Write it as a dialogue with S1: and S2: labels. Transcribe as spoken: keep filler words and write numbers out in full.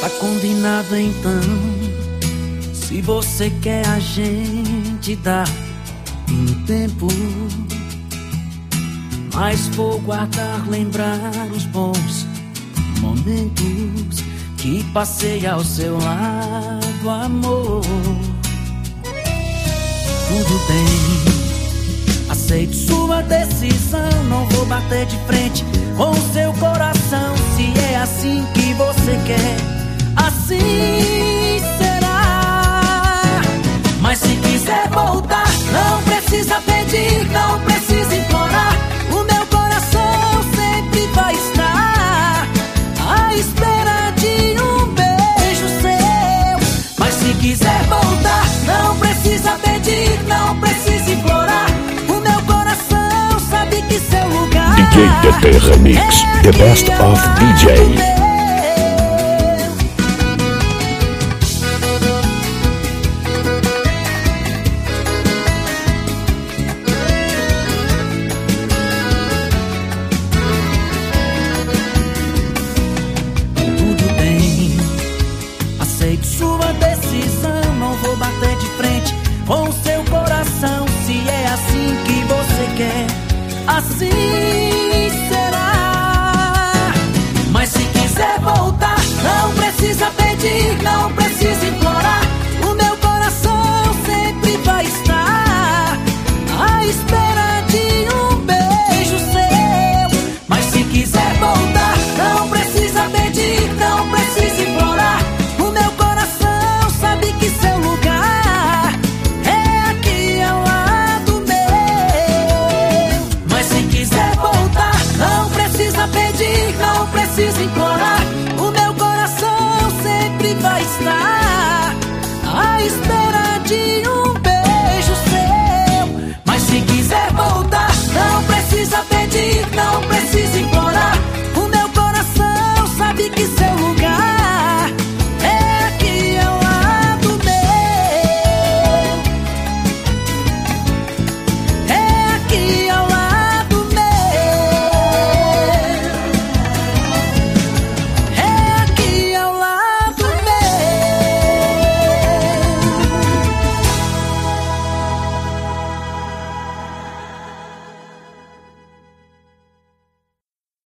S1: Tá combinado então. Se você quer, a gente dá um tempo, mas vou guardar, lembrar os bons momentos que passei ao seu lado, amor. Tudo bem, aceito sua decisão. Não vou bater de frente com o seu coração. Se é assim que você quer, assim será. Mas se quiser voltar, não precisa pedir, não precisa implorar. O meu coração sempre vai estar à espera de um beijo seu. Mas se quiser voltar, não precisa pedir, não precisa implorar. O meu coração sabe que seu lugar
S2: D J T T Remix,
S1: é
S2: the best of D J.
S1: Sua decisão, não vou bater de frente com o seu coração. Se é assim que você quer, assim será. Mas se quiser voltar, não precisa pedir, não precisa